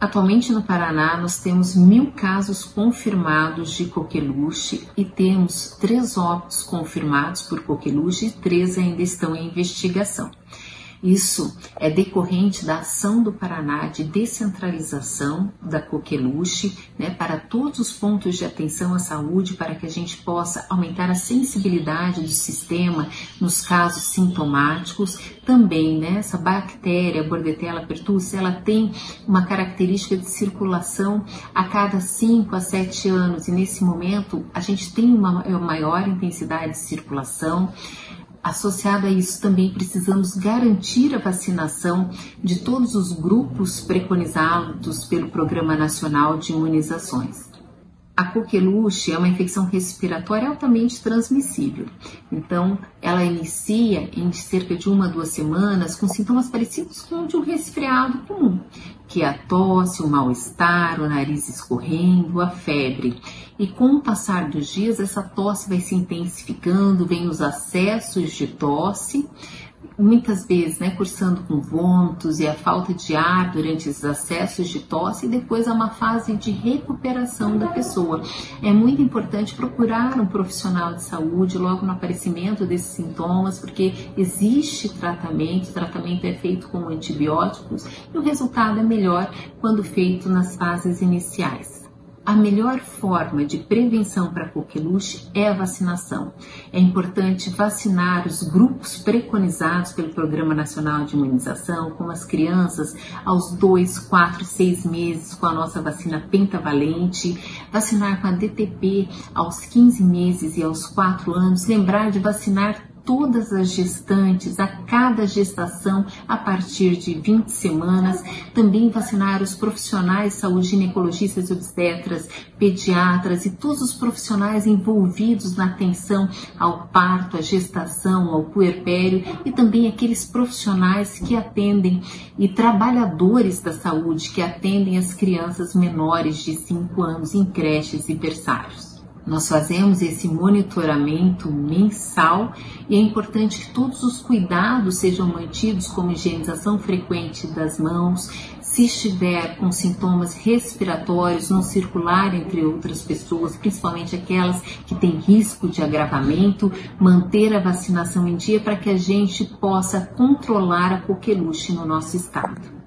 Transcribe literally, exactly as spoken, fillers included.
Atualmente no Paraná nós temos mil casos confirmados de coqueluche e temos três óbitos confirmados por coqueluche e três ainda estão em investigação. Isso é decorrente da ação do Paraná de descentralização da coqueluche, né, para todos os pontos de atenção à saúde, para que a gente possa aumentar a sensibilidade do sistema nos casos sintomáticos. Também, né, essa bactéria, Bordetella pertussis, ela tem uma característica de circulação a cada cinco a sete anos, e nesse momento a gente tem uma maior intensidade de circulação. Associado a isso, também precisamos garantir a vacinação de todos os grupos preconizados pelo Programa Nacional de Imunizações. A coqueluche é uma infecção respiratória altamente transmissível, então ela inicia em cerca de uma a duas semanas com sintomas parecidos com o de um resfriado comum, que é a tosse, o mal-estar, o nariz escorrendo, a febre. E com o passar dos dias, essa tosse vai se intensificando, vem os acessos de tosse, muitas vezes, né, cursando com vômitos e a falta de ar durante esses acessos de tosse, e depois há uma fase de recuperação da pessoa. É muito importante procurar um profissional de saúde logo no aparecimento desses sintomas, porque existe tratamento, o tratamento é feito com antibióticos e o resultado é melhor quando feito nas fases iniciais. A melhor forma de prevenção para a coqueluche é a vacinação. É importante vacinar os grupos preconizados pelo Programa Nacional de Imunização, como as crianças aos dois, quatro e seis meses com a nossa vacina pentavalente, vacinar com a D T P aos quinze meses e aos quatro anos, lembrar de vacinar todas as gestantes a cada gestação a partir de vinte semanas, também vacinar os profissionais de saúde, ginecologistas, obstetras, pediatras e todos os profissionais envolvidos na atenção ao parto, à gestação, ao puerpério, e também aqueles profissionais que atendem e trabalhadores da saúde que atendem as crianças menores de cinco anos em creches e berçários. Nós fazemos esse monitoramento mensal e é importante que todos os cuidados sejam mantidos, como higienização frequente das mãos, se estiver com sintomas respiratórios, não circular entre outras pessoas, principalmente aquelas que têm risco de agravamento, manter a vacinação em dia para que a gente possa controlar a coqueluche no nosso estado.